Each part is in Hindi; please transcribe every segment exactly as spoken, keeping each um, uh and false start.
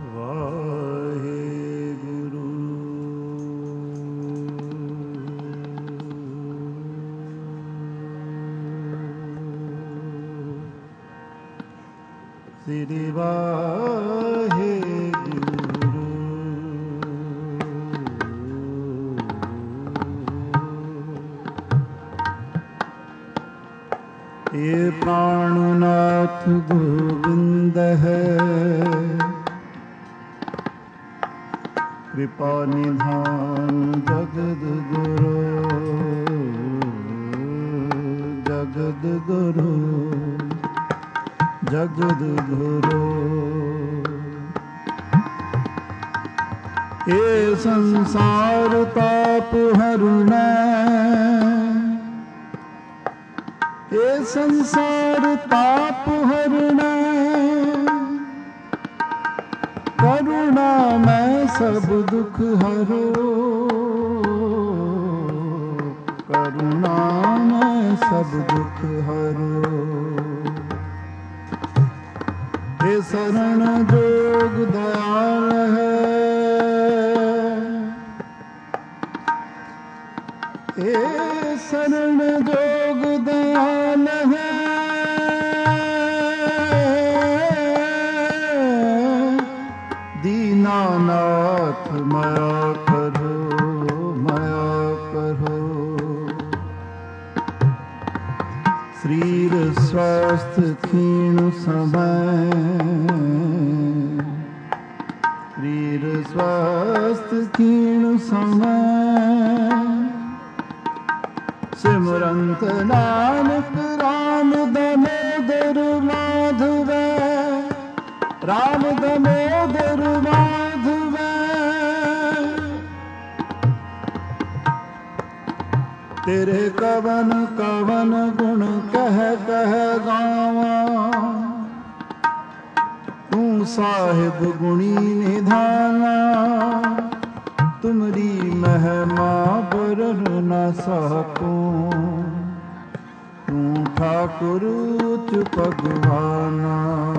ਵਾਹਿਗੁਰੂ। ਸ੍ਰੀ ਵਾਹਿਗੁਰੂ। ਇਹ ਪ੍ਰਾਣਨਾਥ ਗੋਬਿੰਦ ਹੈ, कृपा निधान जगद गुरु, जगद गुरु, जगद गुरु। ये संसार ताप हरुणै, ये संसार ताप हरुणै, करुणा मैं सब दुख हरो, करुणा मैं सब दुख हरो। हे शरण जोग दयाल है, हे शरण जोग दयाल है, दीनानाथ माया करो, माया करो। शरीर स्वस्थ क्षीण समय, शरीर स्वस्थ क्षीण समय, सिमरंत नानक राम दामोदर माधव, राम दामोदर माधव। तेरे कवन कवन गुण कह कह गावा, तू साहिब गुणी निधाना, तुमरी महिमा बरन न सकूं, तू ठाकुर उच्च भगवाना।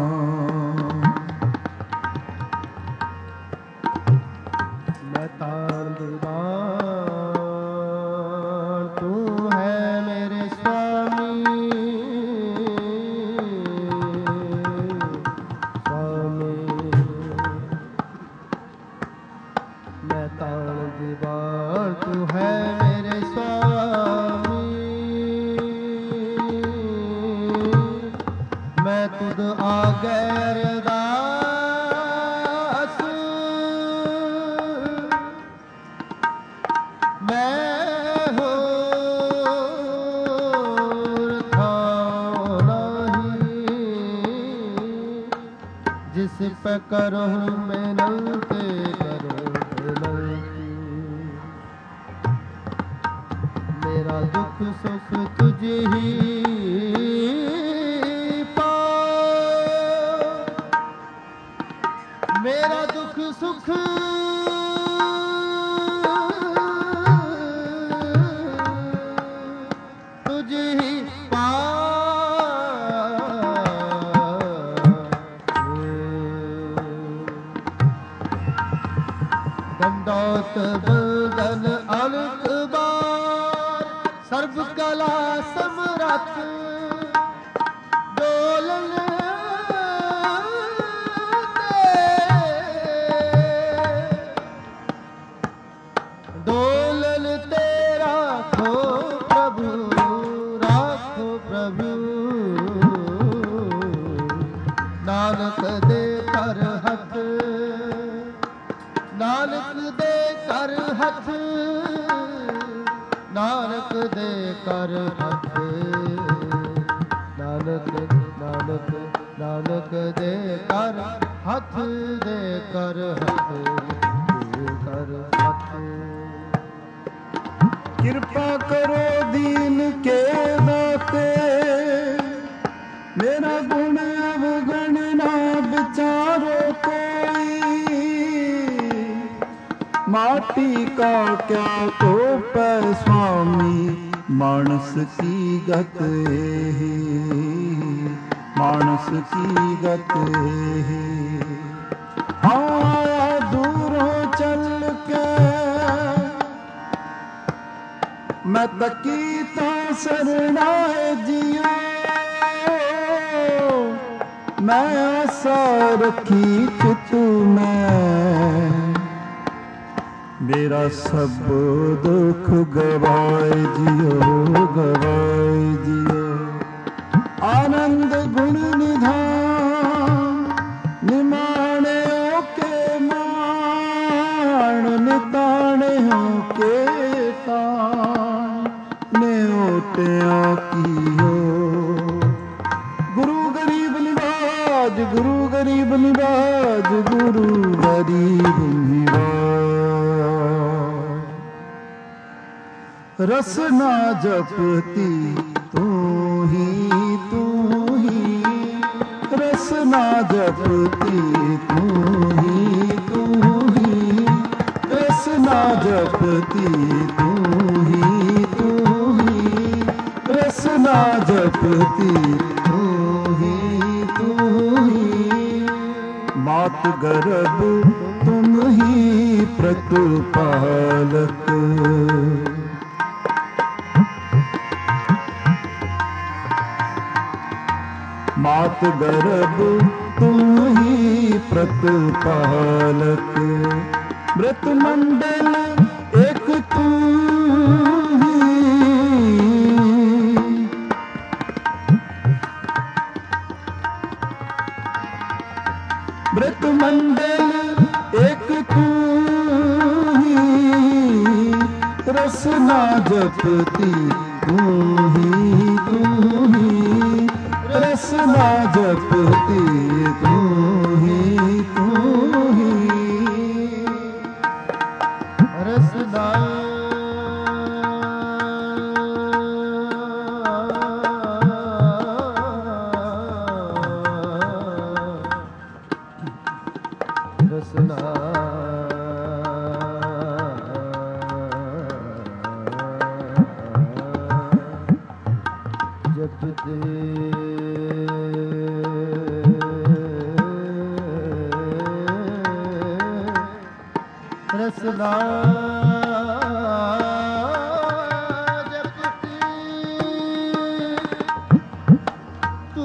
करो मिनते करो मिनती, मेरा दुख सुख तुझ ही पाओ, मेरा दुख सुख तुझ ही दंडोत बंदन अनंत बार, सर्व कला समरथ डोलन डोलन तेरा खो प्रभु, राखो प्रभु। नानक दे कर हथ, नानक दे कर हथ, नानक दे कर हथ, नानक नानक नानक दे कर हथ, दे कर हथ, दे कर हथ। कृपा करो दीन के दाते, मेरा गुण अवगुण ना विचारो कोई, माटी का क्या कोप स्वामी, मानस की गत है, मानस की गत है। हाँ मैं तकी तो सरनाए जियो, मैं आशा रखी चित में, मेरा सब दुख गवाए जियो, गवाए जियो। आनंद गुण निधान निमाणे के मान, निताणे हो के तान, ने ओटिया कियो। गुरु गरीब निवाज, गुरु गरीब निवाज, गुरु गरीब निवाज। रसना जपती तू ही तू ही, रसना जपती तू ही तू ही, रसना जपती तू ही तू ही, रसना जपती तू ही तू ही। मात गर्भ तुम ही प्रतिपालक, मात गर्भ तुम ही प्रतिपालक, मृत मंडल एक तू ही, मृत मंडल एक तू ही, रसना जपती तू ही तू ही, रसना जपती तू ही तू ही। रसना रसना जपते रसना जपती तू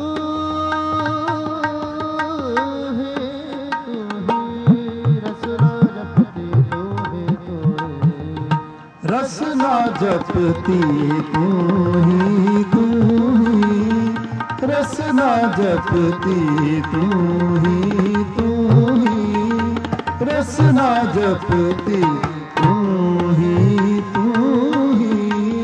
ही तू ही, रसना जपती तू ही तू ही, रसना जपती तू ही तू ही, रसना जपती तू ही तू ही, रसना जपती तू ही तू ही।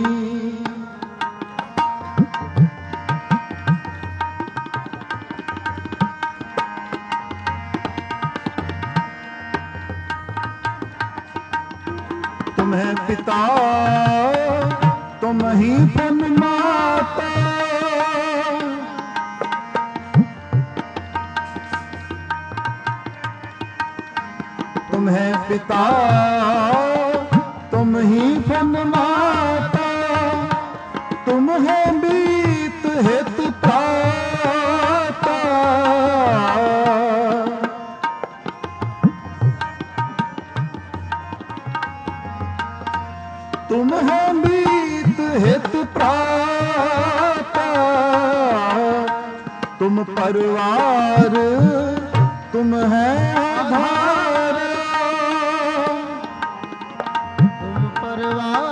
तुम्हें पिता तुम ही पुन माता, तुम्हें पिता तुम ही पुन माता, तुम हो बीत हित प्राता, तुम हो बीत हित प्राता, तुम परिवार तुम है आधार, तुम परिवार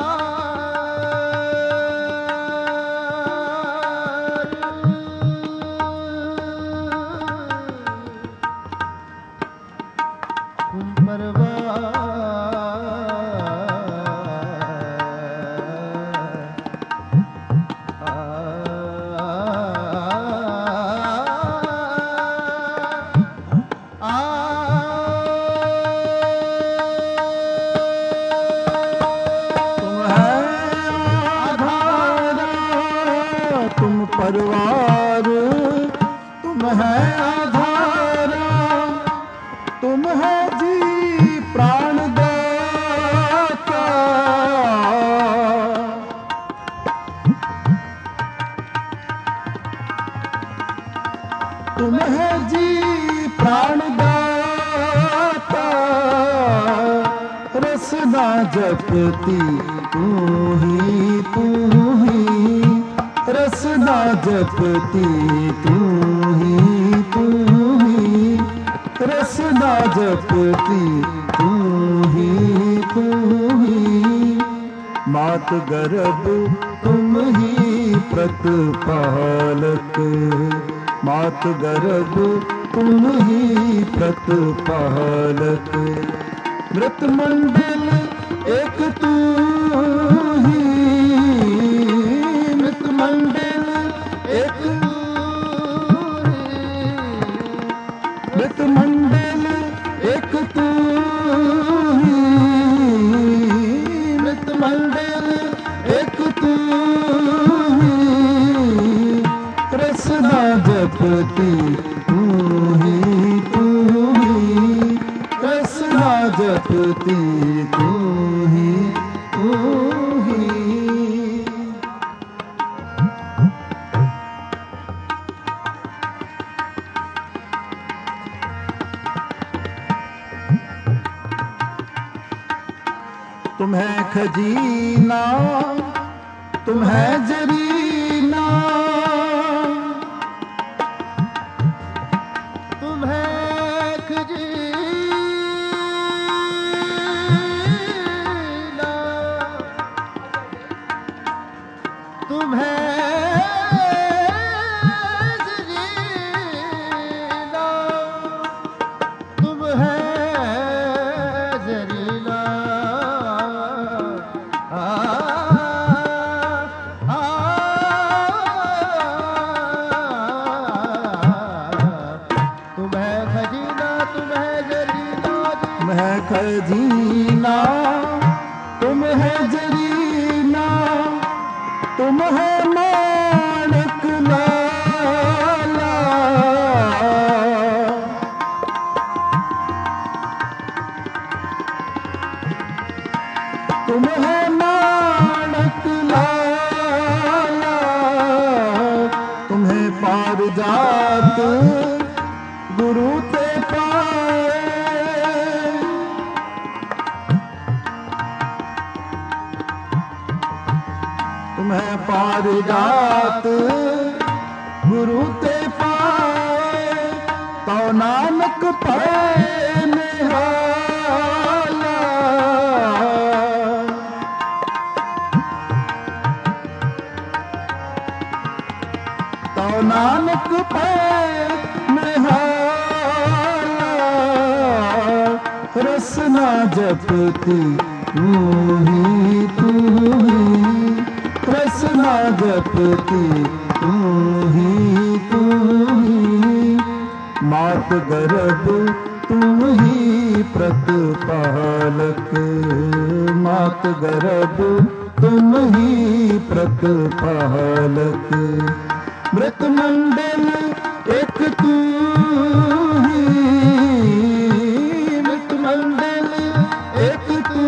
तुम परिवार परिवार तुम है आधारा, तुम है जी प्राण दाता, तुम है जी प्राण दाता, रसना जपती तू ही तू ही, रसना जपती तू ही तू ही, रसना जपती तू ही तू ही। मात गर्भ तुम ही प्रतिपालक, मात गर्भ तुम ही प्रतिपालक। मृत मंडल एक तू ही, मृत मंडल एक तू ही, मृत मंडल एक तू ही, मृत मंडल एक तू ही। रसना जपती तू ही तू ही, रसना जपती तू ही तू ही। तुम है खजीना, तुम है जरीना, तुम है खजीना, तुम है जरीना, तुम है जरीना। आ, आ, तुम है खजीना, तुम है जरीना, तुम है खजीना, तुम है जरीना, तुम है माणक लाला, तुम है माणक लाला, तुम्हें पारिजात गुरु ते पाए, तुम्हें पारिजात गुरु ते पाए, तो नानक पाए निहाला। तो नानक पाए निहाला। रसना जपती तू ही तू ही, रसना जपती तू ही तू ही। मात गर्भ तुम ही प्रतिपालक, मात गर्भ तुम ही प्रतिपालक। मृत मंडल एक तू ही, मृत मंडल एक तू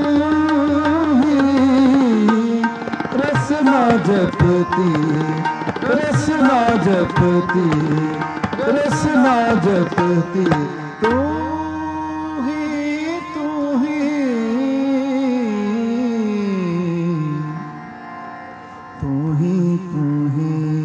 ही। रसना जपती, रसना जपती, रसना जपती तू ही तू ही, तू ही तू ही।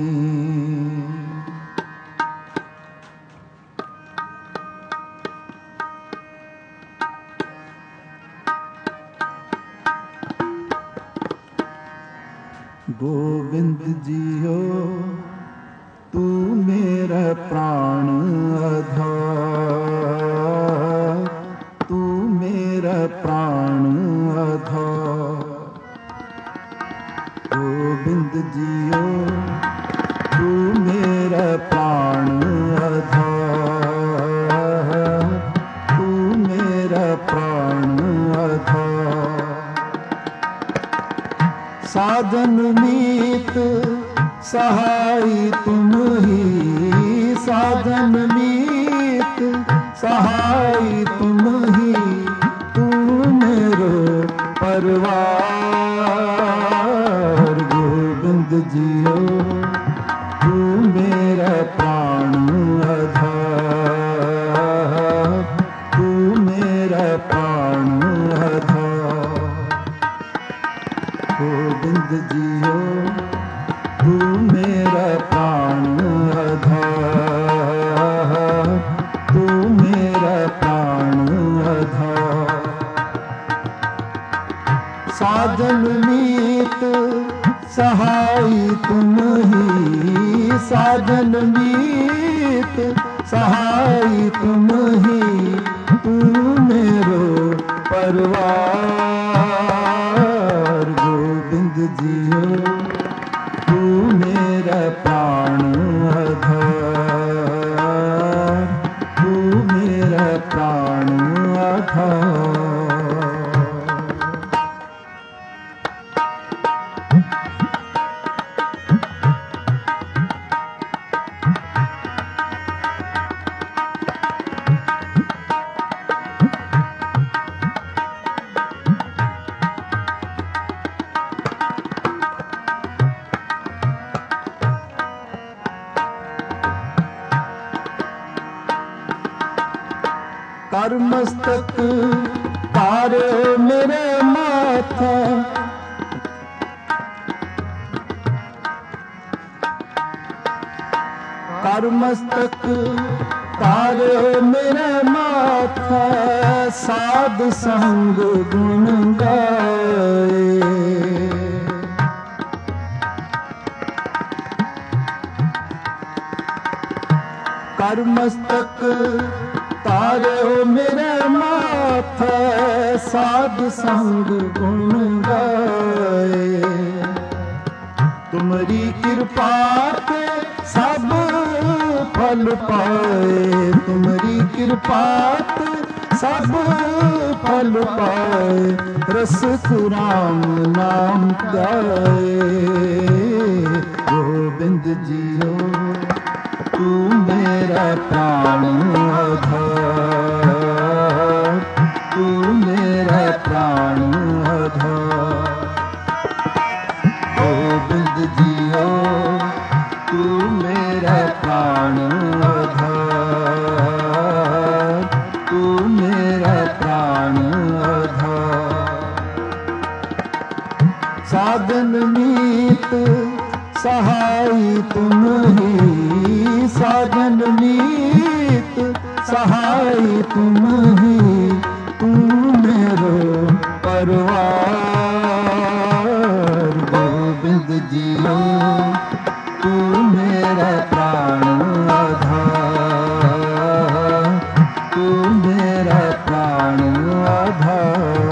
गोविंद जियो तू मेरा प्राण आधार, तू मेरा प्राण आधार। गोविंद जियो तू मेरा प्राण आधार, तू मेरा प्राण आधार। साधन मीत सहाय तुम ही, साधन मीत सहाय तुम ही। तू मेरो परिवार गोविंद जियो तू मेरा प्राण आधार, तू मेरा प्राण आधार। साजन मीत सहाई तुम ही, साजन मीत सहाई तुम ही, तू मेरो परवार गोविंद जियो, तू मेरा प्राण आधार, तू मेरा प्राण आधार। कर मस्तक तारे मेरे माथा, कर मस्तक तारे मेरे माथा, साध संग गुण गाए। कर मस्तक तारे मेरे माथे, साध संग गुण गाए। तुम्हारी कृपा के सब फल पाए, तुम्हारी कृपा के सब फल पाए, रस राम नाम गाए। गोविंद जियो, तू मेरा प्राण आधार, तू मेरा प्राण आधार। गोविंद जियो, तू मेरा प्राण आधार, तू मेरा प्राण आधार। साधन मीत सहाई तुम ही, साधन मीत सहाई तुम ही, तू मेरो परवार गोविंद जियो, तू मेरा प्राण आधार, तू मेरा प्राण आधार।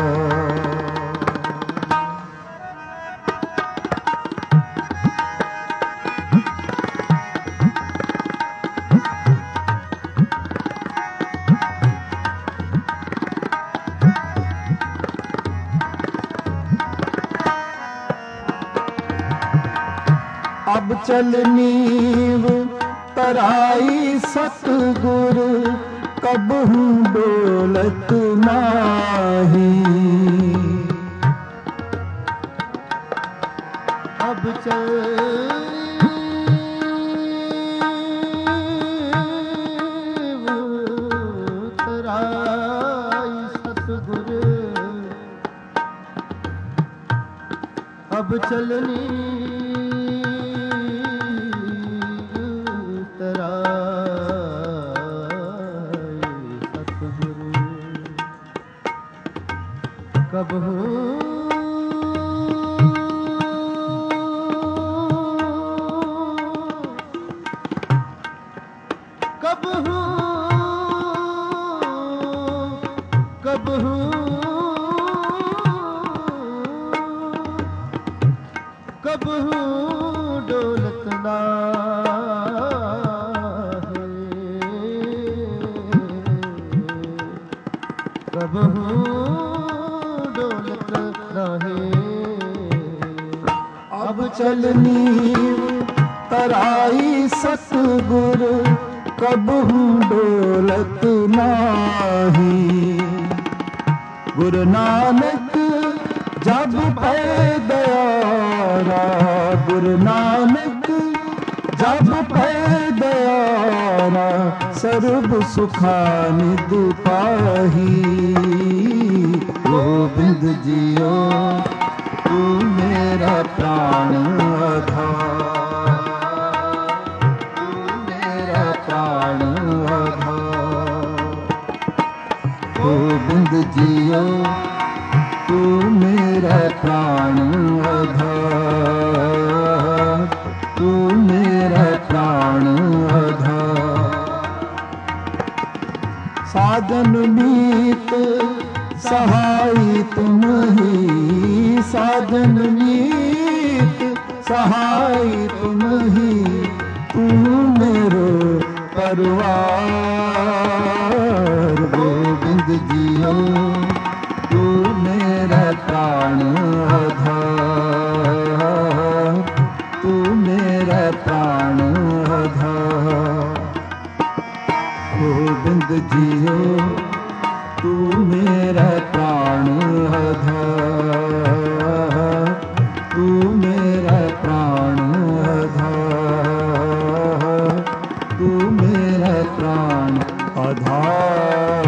अब चल नीव तराई सतगुर, कब हूँ डोलत नाही। अब चल तराई सतगुर, अब चलनी कब हूँ कब हूँ कब हूँ कब हूँ डोलत ना कब हूँ डोलत रहे। अब चलनी तराई सतगुर, कब हूँ डोलत नाही। गुरु नानक जब पैदयारा, गुरु नानक जब पैदयारा, सर्व सुखानिद पाही। गोविंद जियो, तू मेरा प्राण आधार, तू मेरा प्राण आधार। गोविंद जियो, तू मेरा प्राण आधार, तू मेरा प्राण आधार। साजन मीत सहाय तुम ही, साजन मीत सहाय तुम ही, तू मेरो परवार। गोविंद जियो तू मेरा प्राण आधार, तू मेरा प्राण आधार। गोविंद जियो तू मेरा प्राण आधार, तू मेरा प्राण आधार, तू मेरा प्राण आधार।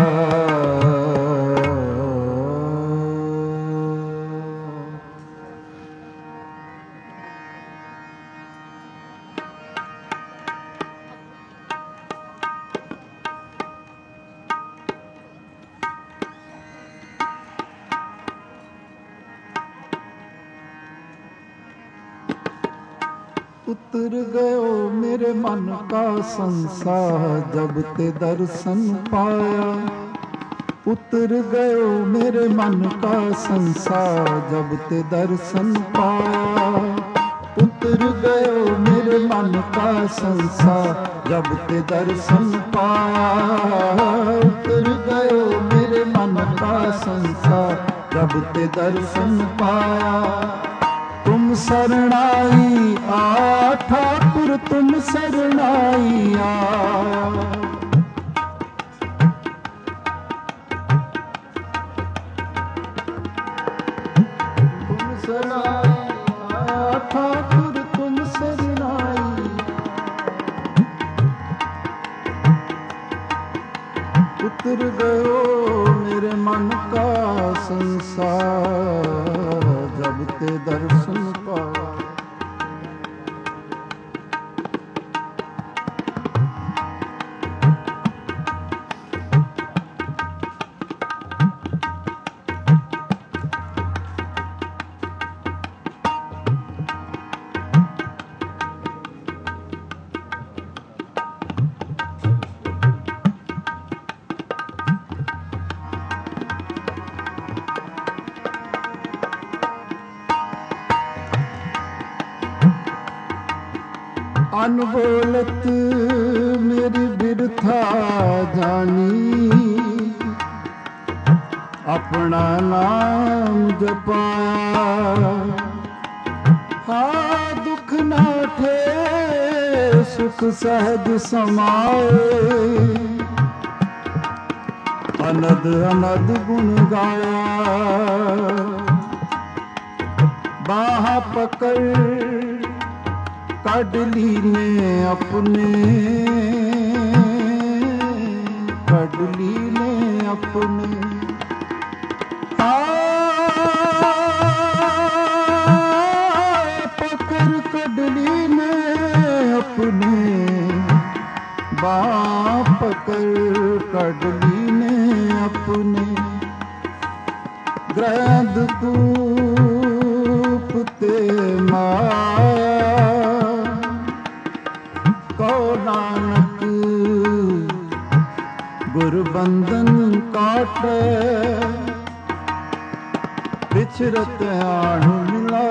उतर गयो मेरे मन का संसार जब ते दर्शन पाया। उतर गयो मेरे मन का संसार जब ते दर्शन पाया। उतर गयो मेरे मन का संसार जब ते दर्शन पाया। उतर गयो मेरे मन का संसार जब ते दर्शन पाया। तुम शरणाई आ ठाकुर, तुम शरणाई आ। तुम शरणाई आ ठाकुर, तुम शरणाई। उतर गयो मेरे मन का संसार जब ते दर्शन पाया। अनबोलत मेरी बिरथा जानी, अपना नाम जपाया। हा दुख ना थे सुख सहज समाए, अनद अनद गुण गाया। बाह पकड़ कडली ने अपने, कडली ने अपने। आ पकड़ कडली ने अपने, बाँ पकड़ कडली ने अपने। ग्रहद कूप ते माया, नानक गुरबंधन काट। बिछरत आण मिला,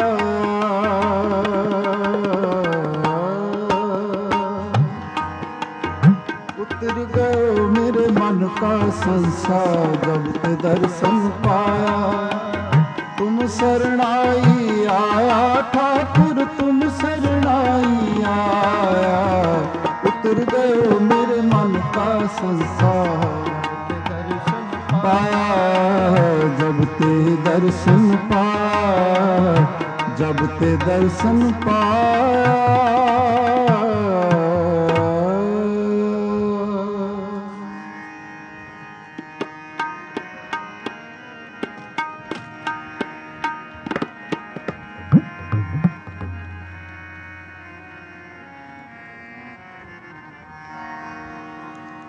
उतर गयो मेरे मन का संसार जब ते दर्शन पाया। तुम शरणाई आया ठाकुर, तुम शरणाई आया। उतर गयो मेरे मन का संसार पाया जब ते दर्शन पाया, जब ते दर्शन पाया।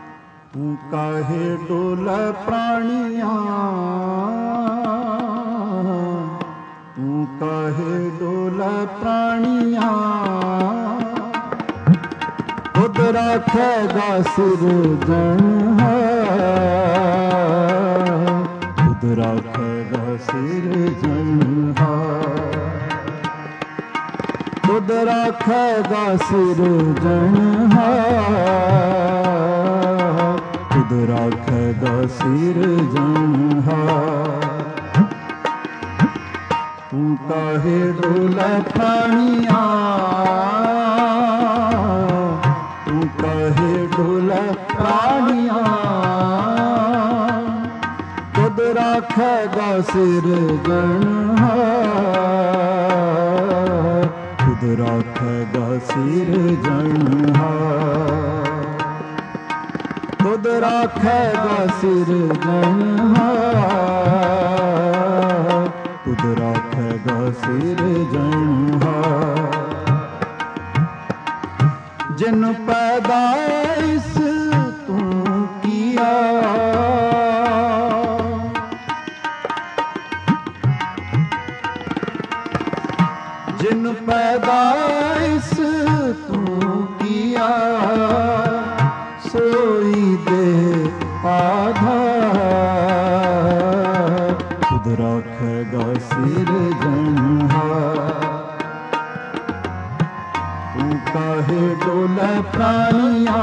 काहे डोल प्राणिया ਤੂੰ ਕਾਹੇ ਡੋਲਾ ਪ੍ਰਾਣੀਆਂ, ਖੁਦ ਰਾਖੇਗਾ ਸਿਰਜਣਹਾਰ, ਖੁਦ ਰਾਖੇਗਾ ਸਿਰਜਣਹਾਰ, ਖੁਦ ਰਾਖੇਗਾ ਸਿਰਜਣਹਾਰ, ਖੁਦ ਰਾਖੇਗਾ ਸਿਰਜਣਹਾਰ। ਤੂੰ ਕਾਹੇ ਡੋਲੇ ਪ੍ਰਾਣੀਆਂ, ਤੂੰ ਕਾਹੇ ਡੋਲੇ ਪ੍ਰਾਣੀਆਂ, ਖੁਦ ਰਾਖੇਗਾ ਸਿਰਜਣਹਾਰ, ਖੁਦ ਰਾਖੇਗਾ ਸਿਰਜਣਹਾਰ, ਖੁਦ ਰਾਖੇਗਾ ਸਿਰਜਣਹਾਰ, ਖੁਦ ਰਾਖੇਗਾ ਸਿਰਜਣਹਾਰ। ਜਿਨ ਪੈਦਾਇਸ਼ ਤੂੰ ਕੀਆ, ਜਿਨ ਪੈਦਾਇਸ਼ ਤੂੰ ਕੀਆ, सोई दे आधार, खुद राखेगा सिरजनहार। तू काहे डोले प्राणिया,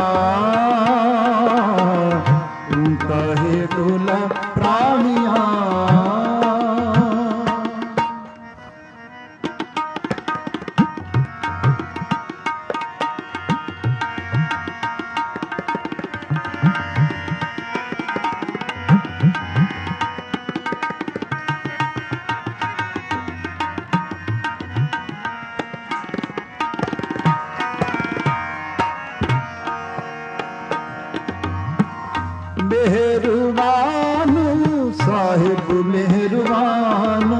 तू काहे डोले प्राणिया, मेहरबान साहिब मेहरबान,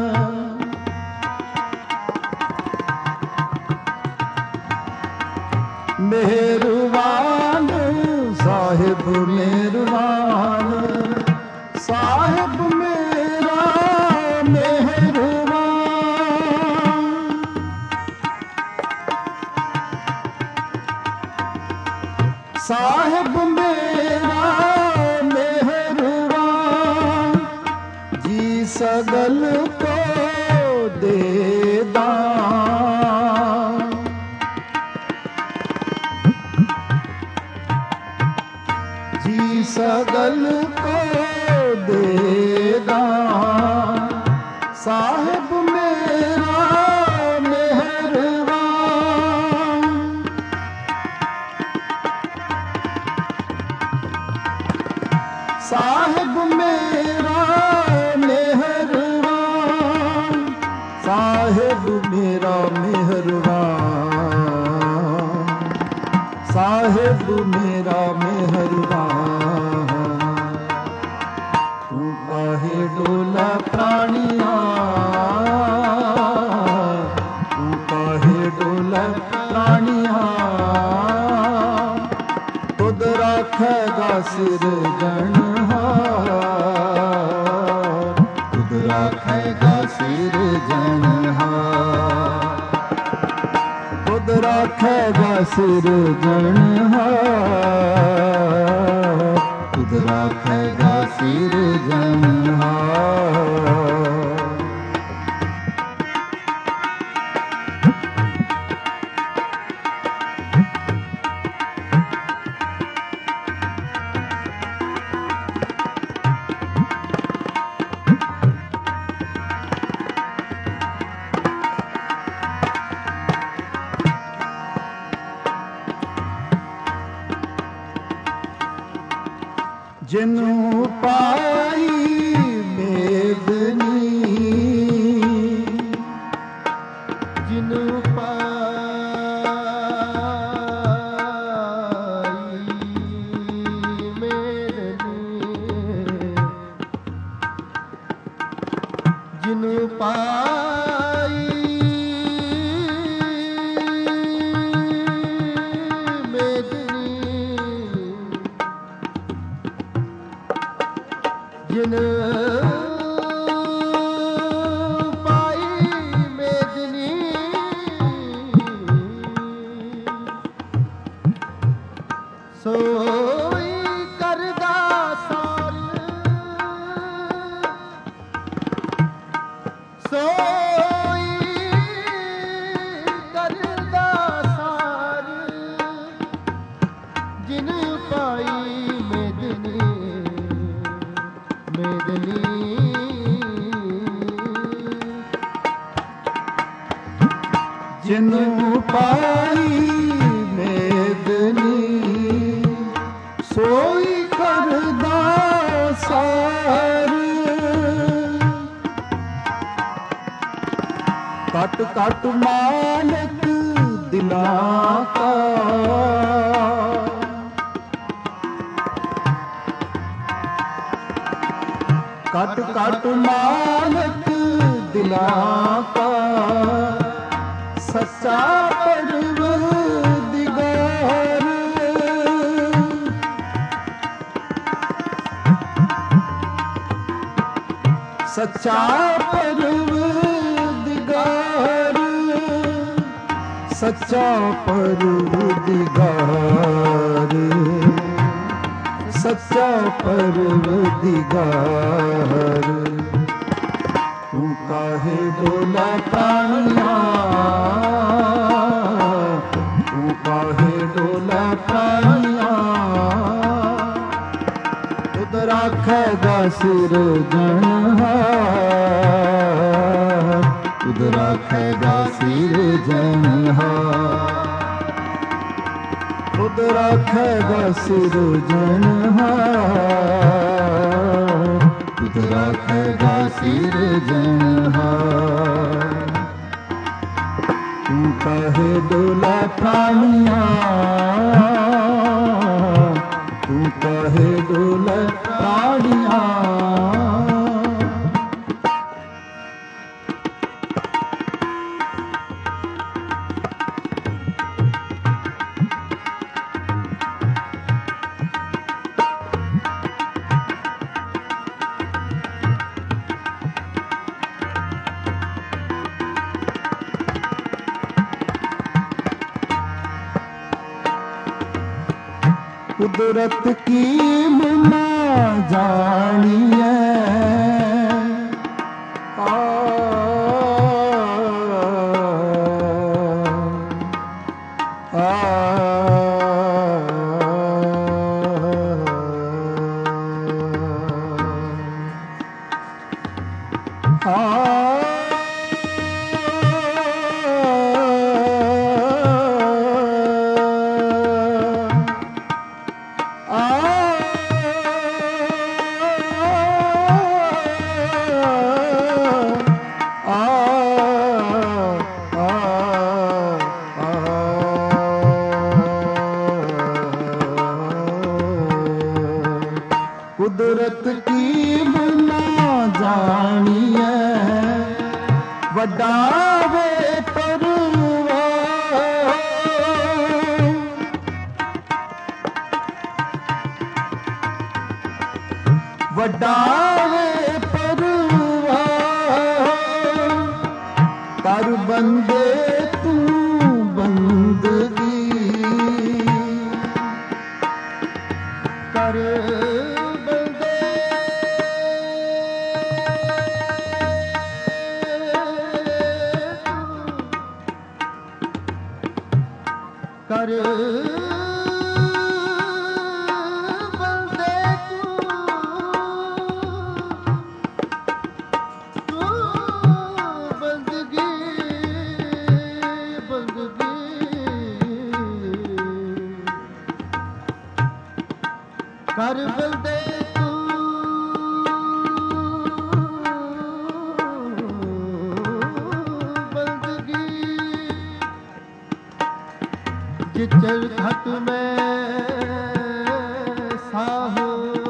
मेहरबान साहिब मेहरबान, साहिब मेरा मेहरबान, साहिब मेरा सगल को दे दान, जी सगल को दे दान, साहिब मेरा मेहरबान, साहिब मेरा साहिब मेरा मेहरबान, साहिब मेरा मेहरबान। तू काहे डोले प्राणिया, तू काहे डोले प्राणिया, खुद राखेगा सिरजनहार, खुद राखेगा सिरजनहार, खुद राखेगा सिरजनहार, खुद राखेगा सिरजनहार। जिनु पाई मेदनी, जिनु पाई मेदनी, जिनु पाई जिन ਸੋਈ ਕਰਦਾ ਸਾਰ ਜਿਨ ਪਾਈ ਮੇਦਨੀ ਮੇਦਨੀ ਜਿਨੁ ਪਾਈ ਮੇਦਨੀ ਸੋਈ ਕਰਦਾ ਸਾਰ ਕਟ ਕਟ ਮਾਲਕ ਦਿਲਾਂ ਕਾ ਕਟ ਕਟ ਮਾਲਕ ਦਿਲਾਂ ਕਾ ਸੱਚਾ ਪਰਵਰਦਿਗਾਰ ਸੱਚਾ ਪਰਵਰਦਿਗਾਰ ਸੱਚਾ ਪਰਵਰਦਿਗਾਰ ਸੱਚਾ ਪਰਵਰਦਿਗਾਰ ਤੂੰ ਕਾਹੇ ਡੋਲਾ ਪ੍ਰਾਣੀਆਂ ਤੂੰ ਕਾਹੇ ਡੋਲਾ ਪ੍ਰਾਣੀਆਂ ਤੁਧ ਰਾਖੇਗਾ ਸਿਰਜਣਹਾਰ ਤੁਧ ਰਾਖੇਗਾ ਸਿਰਜਣਹਾਰ ਤੁਧ ਰਾਖੇਗਾ ਸਿਰਜਣਹਾਰ ਤੁਧ ਰਾਖੇਗਾ ਸਿਰਜਣਹਾਰ ਤੂੰ ਕਾਹੇ ਡੋਲਾ ਪ੍ਰਾਣੀਆਂ ਤੂੰ ਕਾਹੇ ਡੋਲਾ ਪ੍ਰਾਣੀਆਂ कुदरत की मुना जानिए आ, आ, आ, आ कुदरत की मुना जानिए वड्डा वे परवार वड्डा वे परवार कर बंदे तू बंदगी कर कर बंदे तू तू बंदगी बंदगी कर बंदे तू बंदगी जिचर घट में साहो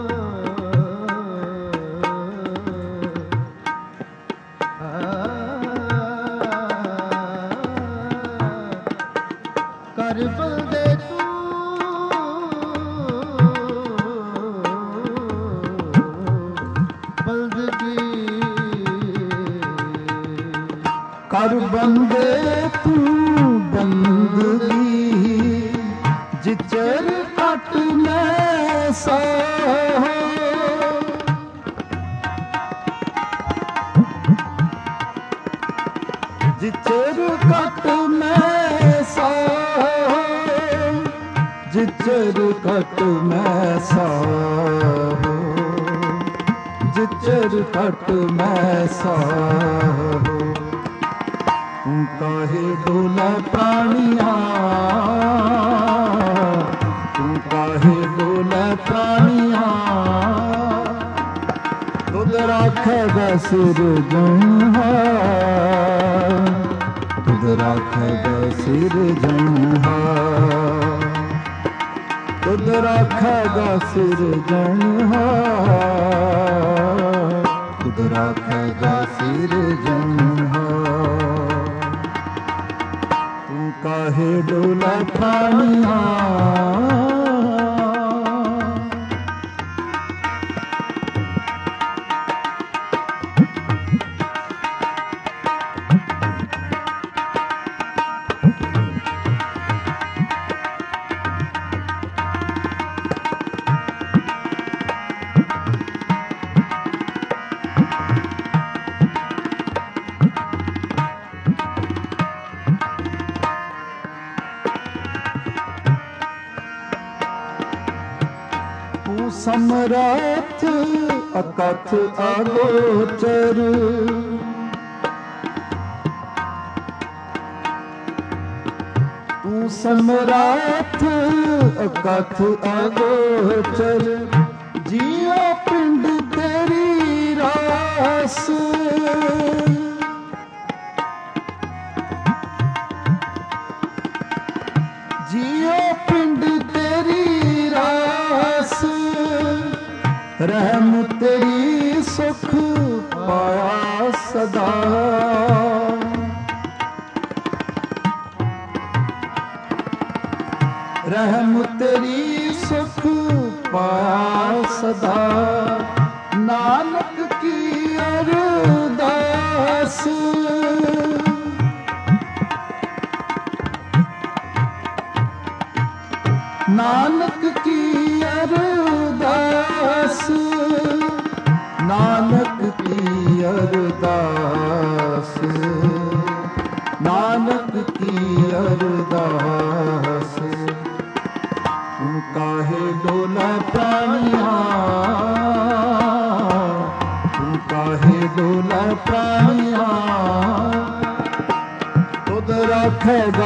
कर बंदे तू बंदगी कर बंदे तू बंदगी जिचर कट में साहो जिचर कट मैं साहो, जिचर कट मैं साहो, जिचर कट मैं साहो। काहे डोला प्राणिया, तू काहे डोला प्राणिया, तुद राखेगा सिरजनहार, तुद राखेगा सिरजनहार, तुद राखेगा सिरजनहार, तुद राखेगा सिरजनहार। तू काहे डोला प्राणिया, समरथ अकथ अगोचर, तू समरथ अकथ अगोचर, जियो पिंड तेरी रास, जियो पिंड तेरी रास, रहम तेरी सुख पाया सदा, रहम तेरी सुख पाया सदा। नानक की अरदास, नानक की अरदास, नानक की अरदास, नानक की अरदास। तू काहे डोला प्राणिया, तू काहे डोला प्राणिया, तुद राखेगा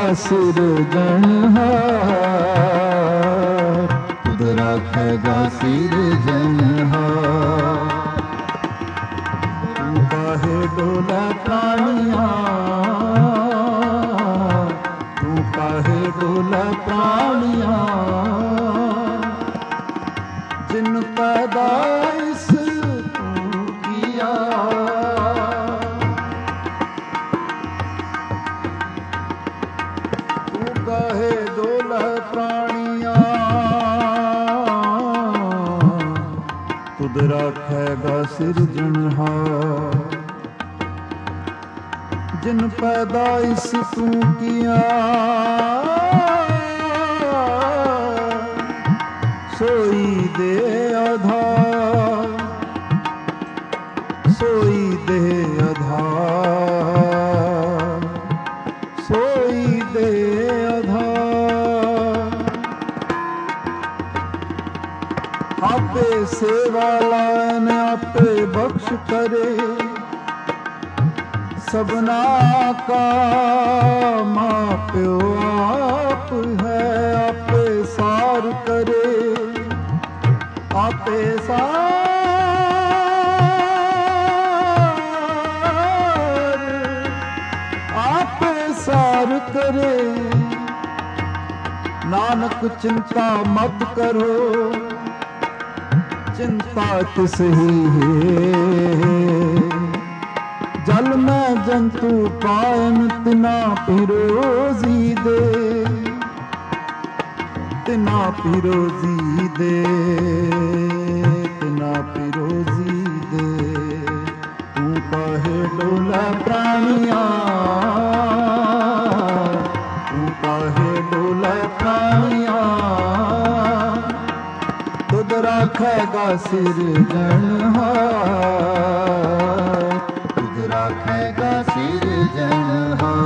सिरजनहार, तुद राखेगा सिरजनहार। तू काहे डोला प्राणिया, तू काहे डोला प्राणिया, जिन पैदाइश तू किया, तू काहे डोला प्राणिया, तुद राखेगा सिरजनहार। जिन पैदाइश तू किया, सोई दे आधार, सोई दे आधार, सोई दे आधार। आपे सेवा लान आपे बख्श करे, सबना का माँ प्यो आप है। आपे सार करे, आपे सार, आपे सार करे। नानक चिंता मत करो, चिंता किस ही है। जल में जंतु पायन तिना पिरोजी दे, तिना पिरोजी दे, तिना पिरोजी दे। तू काहे डोला प्राणिया, तू काहे डोला प्राणिया, तुद राखेगा सिरजनहार, तुद राखेगा सिरजनहार।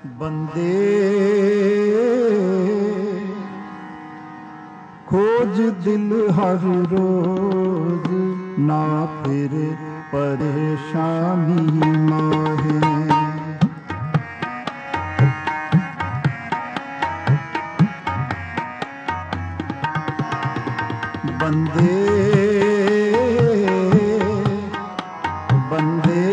बंदे खोज दिल हर रोज ना फिर परेशानी माहे। बंदे बंदे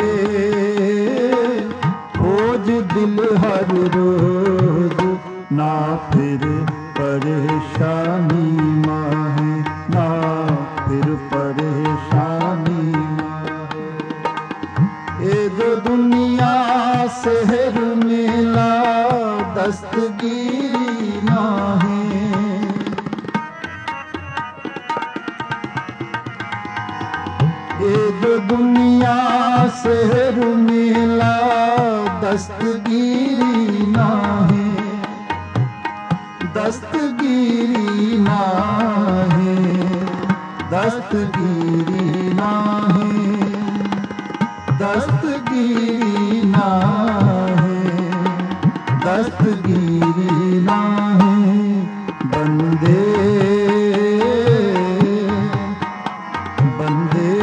खोज दिल हर रोज ना फिर परेशानी माहे, ना फिर परेशानी माहे। ये जो दुनिया शहर मेला दस्तगीरी नाहे। ये जो दुनिया शहर मेला दस्तगीरी नाहे, दस्तगीरी नाहे, दस्तगीरी नाहे, दस्तगीरी नाहे, दस्तगीरी नाहे। बंदे बंदे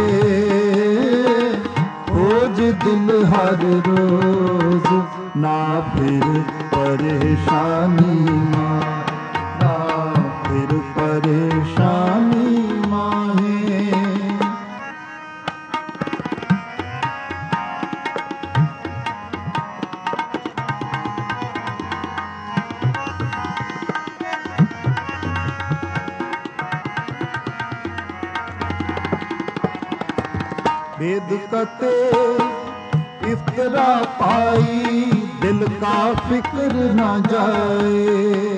खोज दिल हर रोज ना फिर परेशानी माहे, ना फिर परेशानी माहे। वेद कते इफ्तरा पाई दिल का फिक्र न जाए।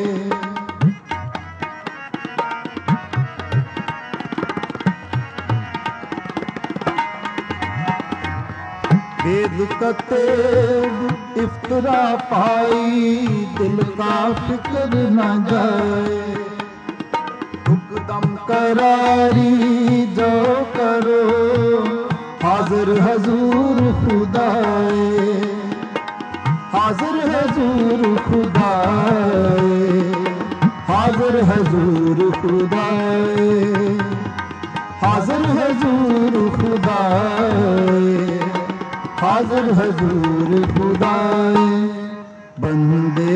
वेद कते इफ्तरा पाई दिल का फिक्र न जाए। हुक्म करारी जो करो हाजिर हजूर खुदाए, हाजिर हजूर खुदाए, हाजिर हजूर खुदाए, हाजिर हजूर खुदाए, हाजिर हजूर खुदाए। बंदे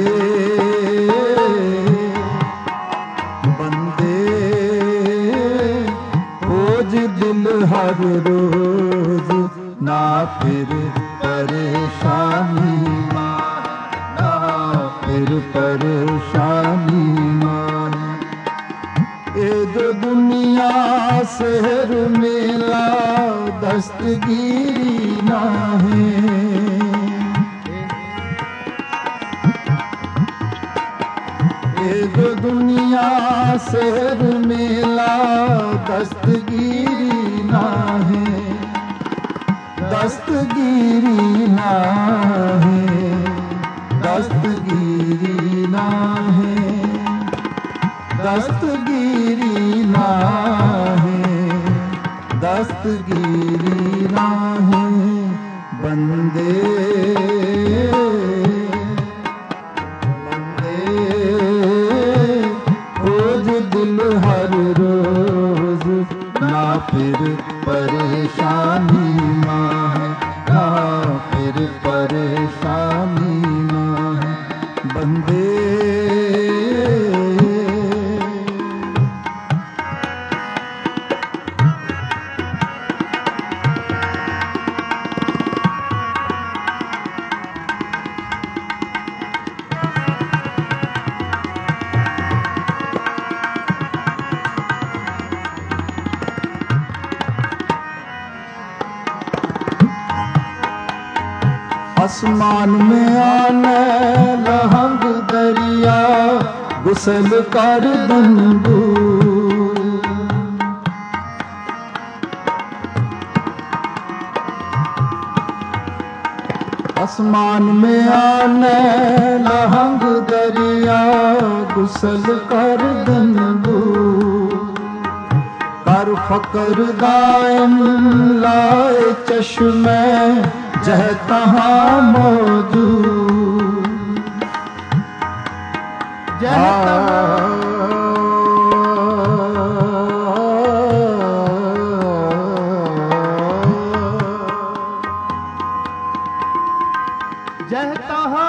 बंदे खोज दिल हर रोज ना फिर परेशानी माहे, ना फिर परेशानी माहे। ये जो दुनिया शहर मेला दस्तगीरी नाहे। ये जो दुनिया शहर मेला दस्तगीरी नाहे, दस्तगीरी नाहे, दस्तगीरी नाहे, दस्तगीरी नाहे, दस्तगीरी नाहे। बंदे दिल हर रोज ना फिर परेशानी माहे, ना फिर परेशानी माहे। बंदे आसमान में आने लहंग दरिया गुसल कर दंबू। आसमान में आने लहंग दरिया गुसल कर दंबू। कर फकर दायम लाए चश्मे जह तहाँ मौजूद। जह तहाँ जह तहाँ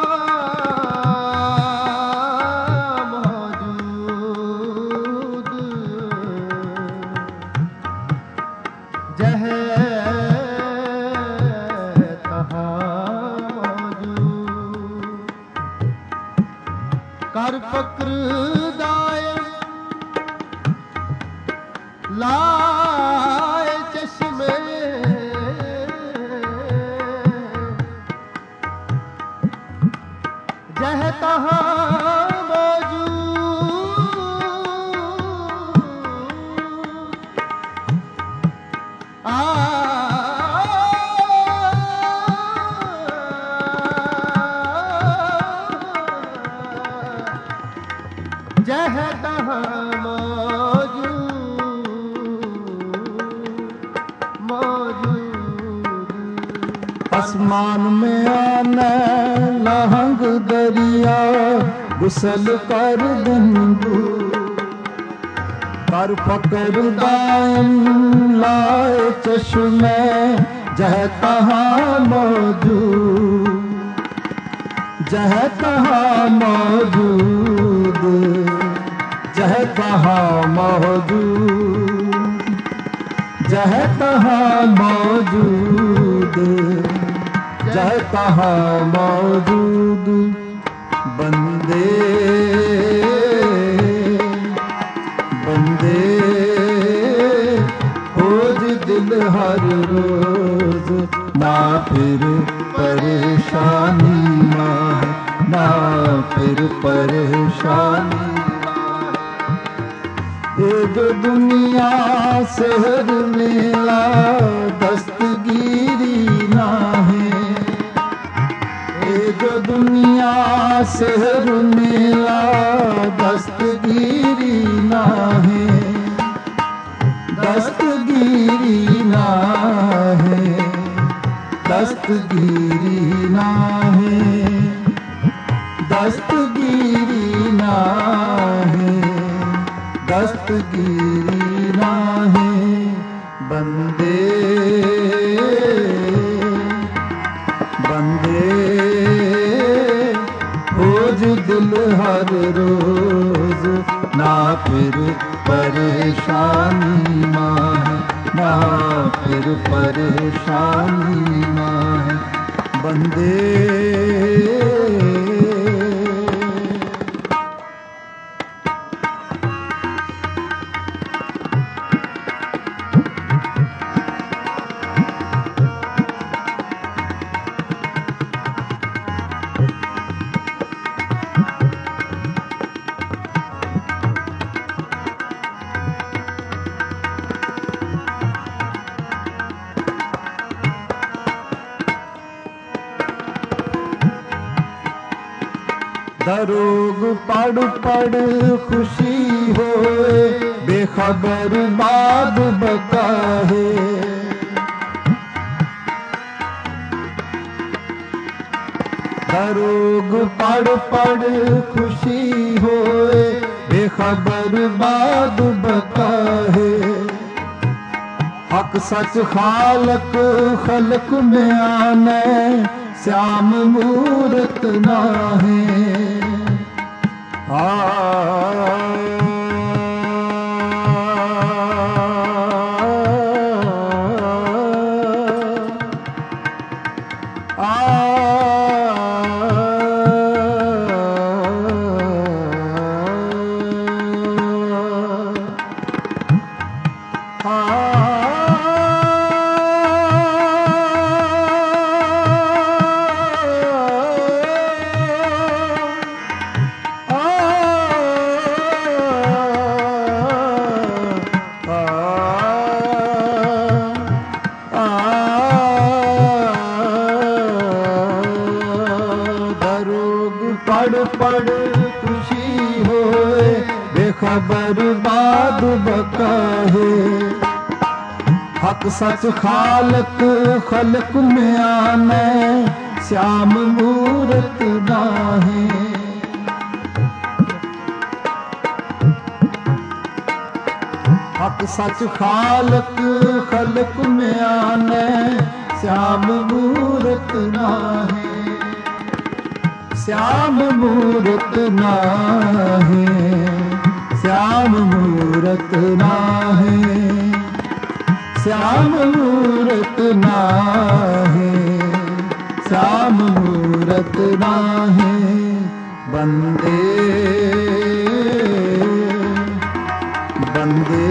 मौजूद जह कर फक्र दायम लाए चश्मे जह तहाँ मौजूद आ जह तहाँ मौजूद मौजूद आसमान में आना लहंग दरिया गुसल कर दंदू कर फकर दायम लाए चश्मे जह तहाँ मौजूद जह तहाँ मौजूद जह तहाँ मौजूद जह तहाँ मौजूद जह तहाँ मौजूद बंदे बंदे खोज दिल हर रोज ना फिर परेशानी ना ना फिर परेशानी ये जो दुनिया शहर मेला दस्तगीरी ना है ये जो दुनिया शहर मेला दस्तगीरी ना है दस्तगीरी ना है दस्तगीरी ना है दस्तगीरी ना है दस्तगीरी ना है बंदे बंदे खोज दिल हर रोज ना फिर परेशानी ना है ना फिर परेशानी ना है बंदे दरोग पढ़ पढ़ खुशी होए बेखबर बाब बका है दरोग पढ़ पढ़ खुशी होए बेखबर बाब बका है हक सच खालक खलक में आने श्याम मूरत ना है आ पढ़ पढ़ खुशी होए बेखबर बाद बका है हक सच खालक खलक में आने श्याम मूरत ना है सच खालक खलक में आने श्याम मूरत नाहे, श्याम मूरत नाहे, श्याम मूरत नाहे, श्याम मूरत नाहे, श्याम मूरत नाहे। बंदे बंदे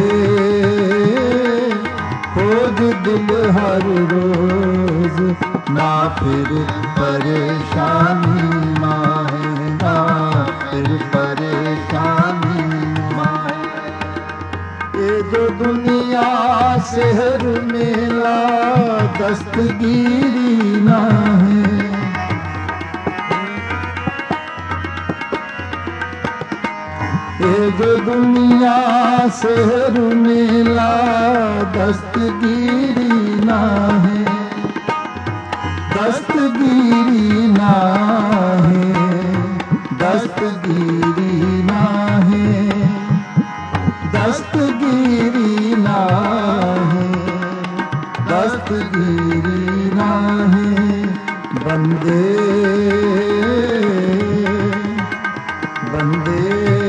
खोज दिल हर रोज, ना फिर परेशानी माहे, ना फिर परेशानी माहे। ये जो दुनिया शहर मेला दस्तगीरी ना है, ये जो दुनिया शहर मेला दस्तगीरी ना है, दस्तगीरी ना है, दस्तगीरी ना है, दस्तगीरी ना है, दस्तगीरी ना है। बंदे बंदे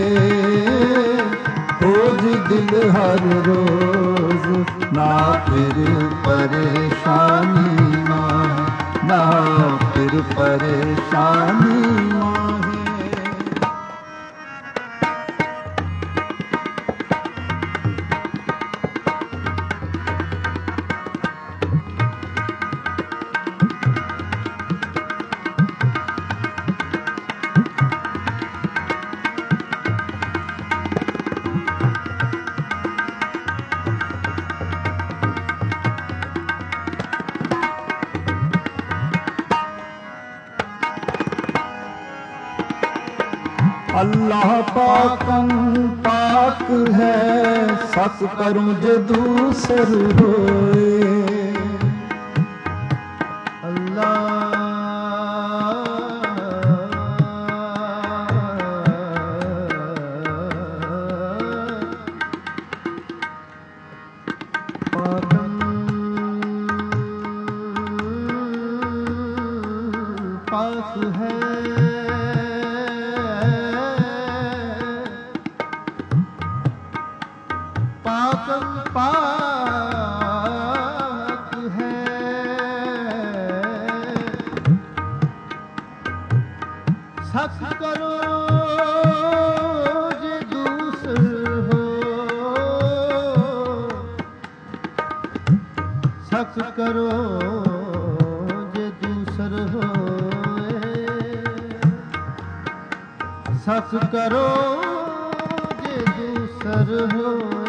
खोज दिल हर रोज, ना फिर परेशानी माहे, ना फिर परेशानी माहे। अल्लाह पाकम पाक है, सत करूं जे दूसर होए। अल्लाह पाकम पाक है, पाकम पाक है, सच करो जे दूसर हो, सच करो जे दूसर हो, सच करो जे दूसर हो।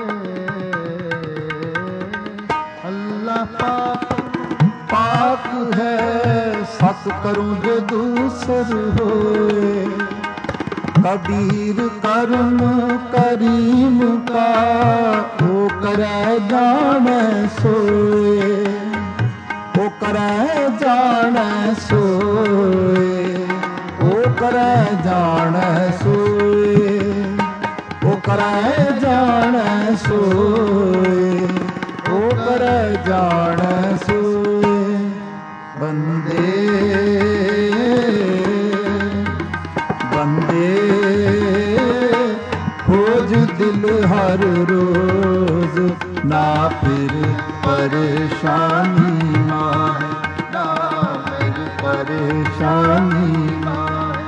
अल्लाह पाक पाक है, सत करूं जो दूसर होए। कबीर करम करीम का ओ करे जाने सोए, ओ करे जाने सोए, ओ करे जाने सोए, ओ करे जाने सोए, ओ करे जाने सोए। बंदे बंदे खोज दिल हर रोज, ना फिर परेशानी माहे, ना फिर परेशानी माहे।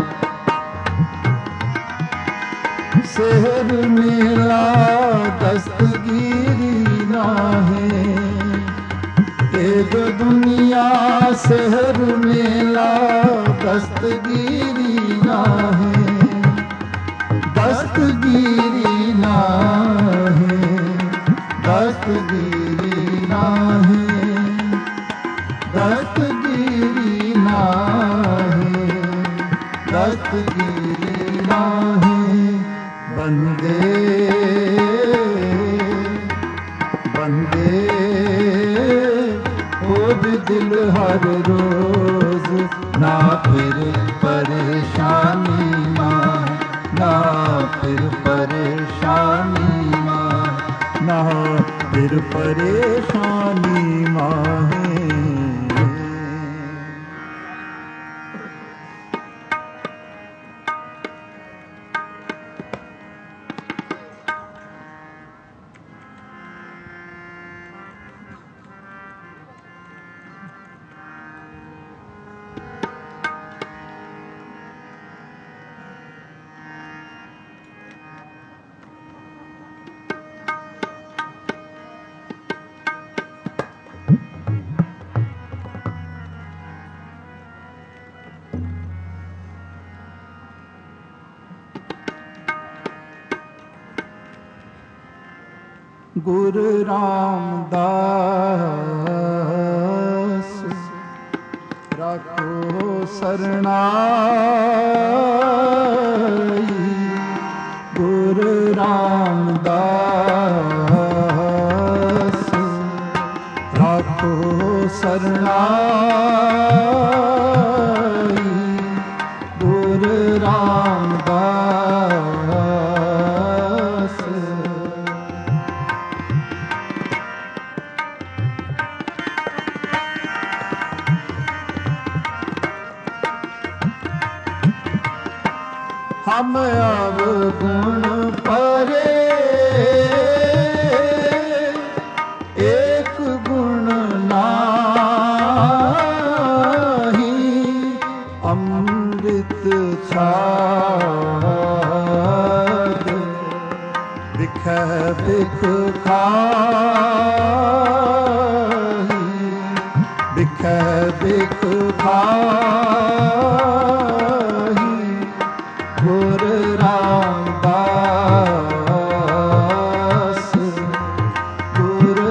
शहर मेरा दस्तगीरी ना है, ये जो दुनिया शहर मेला दस्तगीरी ना है, दस्तगीरी ना है, दस्तगीरी ना है, दस्तगीरी ना है, दस्तगीरी ना है। बंदे बंदे खोज दिल हर रोज, ना फिर परेशानी माहे, ना फिर परेशानी माहे, ना ਫਿਰ ਪਰੇਸ਼ਾਨੀ ਮਾਹੇ। ਗੁਰੂ ਰਾਮਦਾਸ ਰੱਖੋ ਸਰਨਾਈ। ਗੁਰੂ ਰਾਮਦਾਸ ਰੱਖੋ ਸਰਨਾਈ। ਗੁਰੂ ਰਾਮਦਾਸ ਹਮ ਅਵਗੁਣ ਪਰੇ ਏਕ ਗੁਣ ਨਾਹੀ। ਅੰਮ੍ਰਿਤ ਛਾਡ ਵਿਖੈ ਬਿਖ ਖਾਹੀ। ਵਿਖੈ ਬਿਖ ਖਾਹੀ। ਗੁਰੂ ਰਾਮਦਾਸ ਗੁਰੂ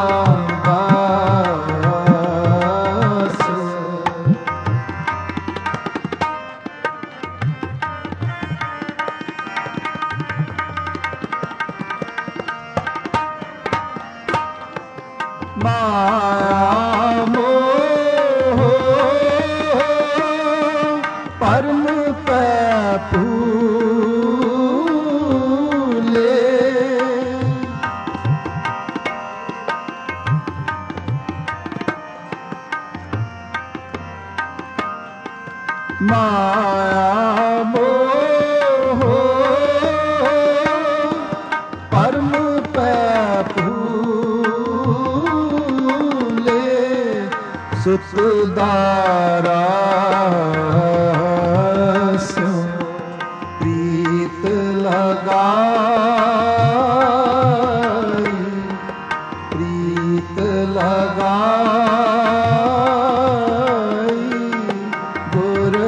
ਰਾਮਦਾਸ ਮਾਇਆ ਮੋਹ ਪਰਮ ਪੈ ਭੂਲੇ। ਮਾਇਆ ਮੋਹ ਪਰਮ ਪੈ ਭੂਲੇ। ਸੁਤ ਦਾਰਾ ਪ੍ਰੀਤ ਲਗਾਈ। ਪ੍ਰੀਤ ਲਗਾਈ। ਗੁਰੂ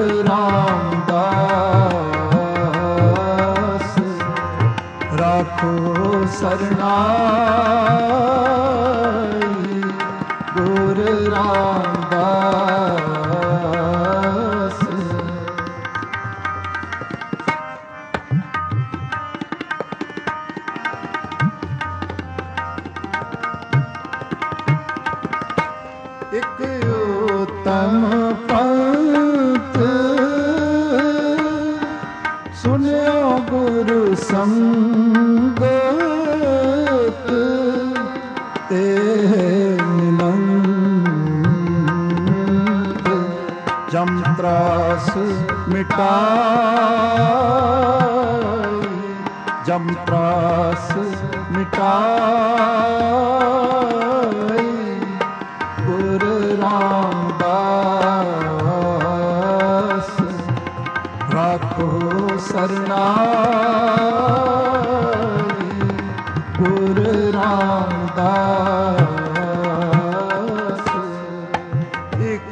ਰਾਮਦਾਸ ਰੱਖੋ ਸਰਨਾਈ। ਗੁਰੂ ਰਾਮਦਾਸ ਇਕ ਉਤਮ ਪੰਥ ਸੁਨਿਓ ਗੁਰੂ ਸੰਗਤ ਤੇ ਮਿਲੰਤ। ਜਮ ਤਰਾਸ ਮਿਟਾਈ। ਜਮ ਤਰਾਸ ਮਿਟਾਈ। ਗੁਰੂ ਰਾਮਦਾਸ ਰੱਖੋ ਸਰਨਾਈ। ਗੁਰੂ ਰਾਮਦਾਸ ਇਕ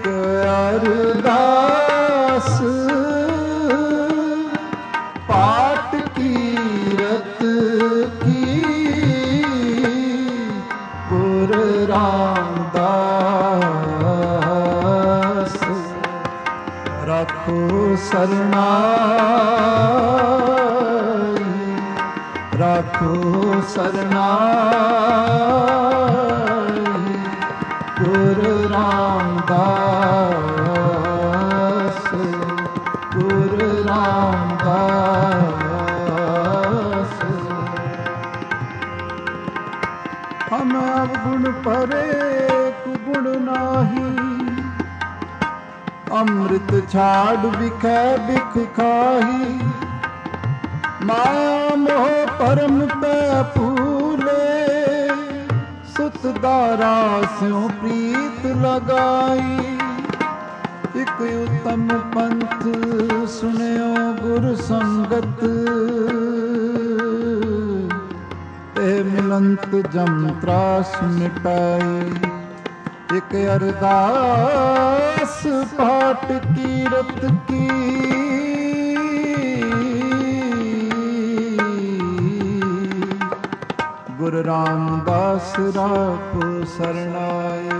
ਅਰਦਾਸ ਪਾਠ ਕੀਰਤ ਕੀ। ਗੁਰੂ ਰਾਮਦਾਸ ਰੱਖੋ ਸਰਨਾਈ। ਰੱਖੋ ਸਰਨਾਈ। ਗੁਰੂ ਰਾਮਦਾਸ ਗੁਰੂ ਰਾਮਦਾਸ हम अवगुण परे कुगुण नाही। अमृत छाड़ बिखै बिख खाही, माया मोह परम पै फूले। सुत दारा स्यों प्रीत लगाई, इक उत्तम पंथ सुनियो गुर संगत। ते मिलंत जम त्रास मिटाई, इक अरदास पाठ कीरत की। गुरु रामदास राखो सरनाए,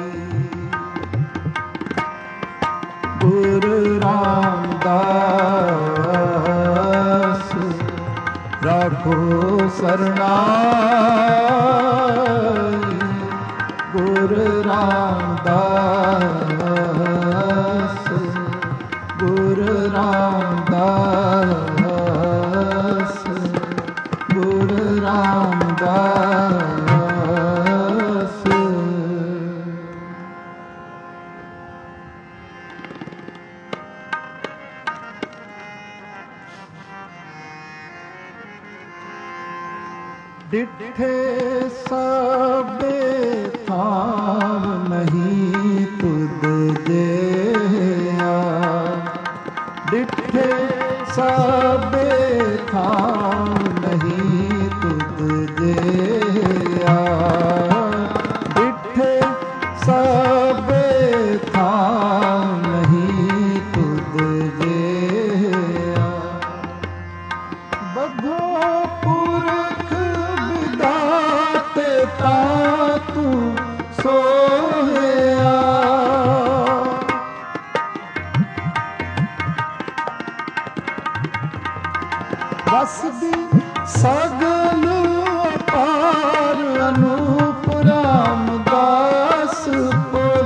गुरु रामदास राखो सरनाए। गुरु रामदास, गुरु रामदास, गुरु रामदास। डिठे सबे थाव नहीं तुद जेया, डिठे सबे थाव नहीं तुद जेया। डिठे सबे थाव नहीं तुद जेया। बधो पुरख विदाते ता तू सोया। बसदी सगल अपार अनूप रामदास पुर।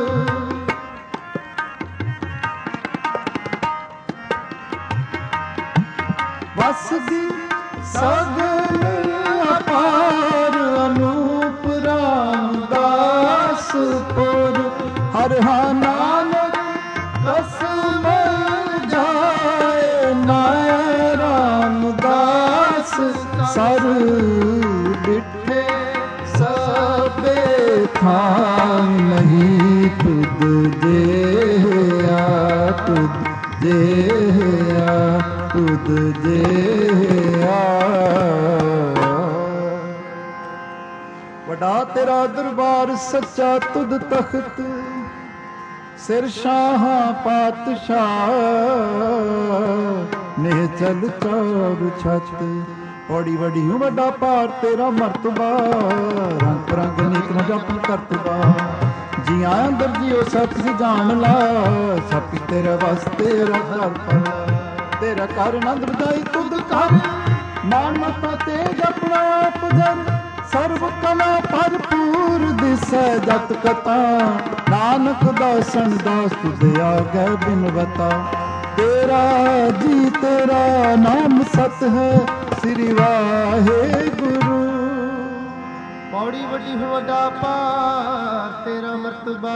बसदी सगल अपार अनूप रामदास पुर। हर हा नानक कसम जाए नाय रामदास सर। डिठे सबे थान नहीं तुद जेया, तुद जेया, तुद जेया। वडा तेरा दरबार सच्चा तुद तख्त। सिर शाह पातशाह ने चल चार छत। बड़ी बड़ी हूँ वड्डा पार तेरा मरतबा। रंग रंग नीत न जप करतबा। जिया अंदर जियो सत से जान ला। सब तेरे बस तेरा कर पला। तेरा कर नंद बजाई तुद कर। मान मता तेज अपना आप जन। सर्व कला भरपूर दिसै जत कथा। नानक दासन दास तुझ आगे बिनवता। तेरा जी तेरा नाम सत है श्री वाहेगुरु। पौड़ी वड्डी हो वड्डा पार तेरा मर्तबा।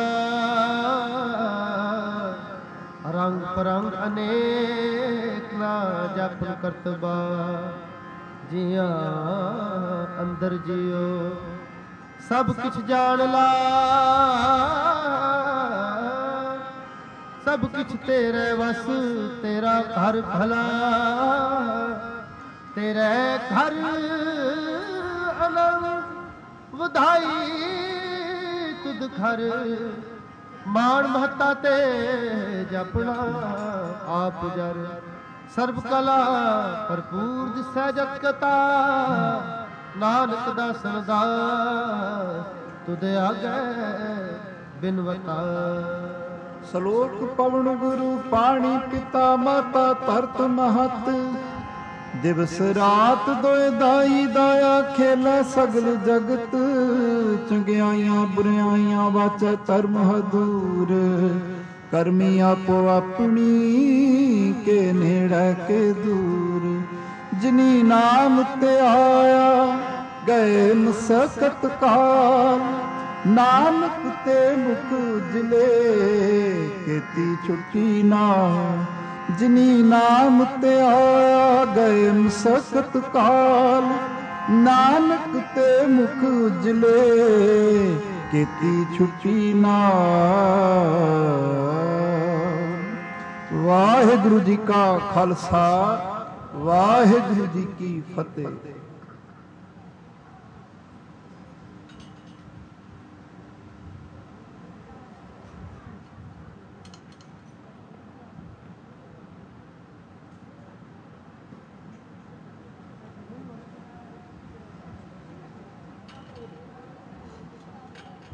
रंग परंग अनेक ना जपन करतबा। जिया अंदर जियो सब कुछ जान ला। सब कुछ तेरे वस तेरा घर भला। तेरे घर अलग वधाई तुद घर। मान महता ते जपना आप जर। सर्व कला भरपूर दिसै जत कथा। नानक दासन दास तुद आगे बिनवता। श्लोक पवन गुरु पाणी पिता माता तरत महत। दिवस रात दोए दाई दाया खेला सगल जगत। चंगियाइयां बुराइयां वाचा धर्म हदूर। करमी आपो अपनी के नेड़े के दूर। जिनी नाम ते आया ਗਏ ਮਸਕਤ ਕਾਲ, ਨਾਨਕ ਤੇ ਮੁਖ ਉਜਲੇ, ਕੀਤੀ ਛੁੱਟੀ ਨਾ ਜਿਨੀ ਨਾਮ ਤੇ ਆਇਆ। ਗਏ ਮਸਕਤ ਕਾਲ, ਨਾਨਕ ਤੇ ਮੁਖ ਉਜਲੇ, ਕੀਤੀ ਛੁੱਟੀ ਨਾ। ਵਾਹਿਗੁਰੂ ਜੀ ਕਾ ਖਾਲਸਾ, ਵਾਹਿਗੁਰੂ ਜੀ ਕੀ ਫਤਿਹ।